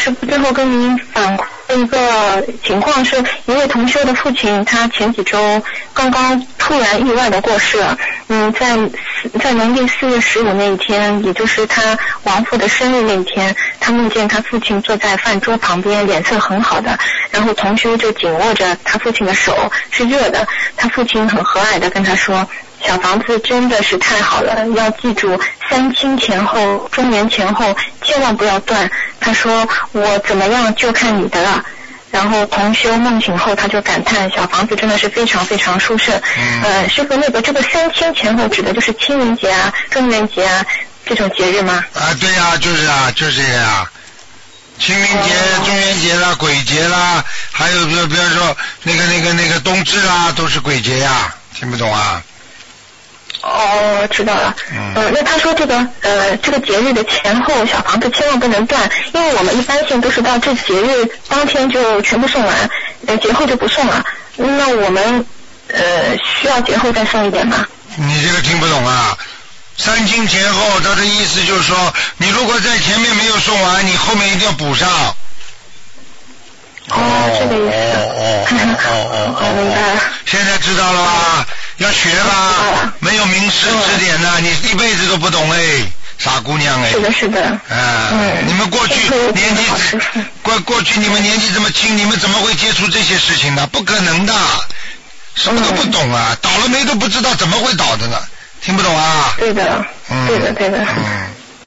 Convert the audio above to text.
师傅最后跟您反馈一个情况是，一位同修的父亲，他前几周刚刚突然意外的过世了。在农历4月15那一天，也就是他亡父的生日那一天，他梦见他父亲坐在饭桌旁边，脸色很好的，然后同修就紧握着他父亲的手，是热的。他父亲很和蔼的跟他说，小房子真的是太好了，要记住3清前后、中元前后千万不要断。他说我怎么样就看你的了。然后同修梦醒后，他就感叹小房子真的是非常非常殊胜。师傅，这个3清前后指的就是清明节啊、中元节啊这种节日吗？ 对呀，就是这个呀。清明节、中元节啦、鬼节啦，还有比如说那个冬至啦，都是鬼节呀，听不懂啊？ 知道了。那他说这个节日的前后小房子千万不能断，因为我们一般性都是到这节日当天就全部送完，节后就不送了。那我们需要节后再送一点吗？ 你这个听不懂啊？3清前后，他的意思就是说，你如果在前面没有送完，你后面一定要补上。 这个意思。明白了。 现在知道了吧？要学吧，没有名师指点的，你一辈子都不懂哎，傻姑娘哎。 是的。 你们过去年纪过去你们年纪这么轻，你们怎么会接触这些事情呢？不可能的，什么都不懂啊，倒了霉都不知道怎么会倒的呢？听不懂啊？ 对的。对的。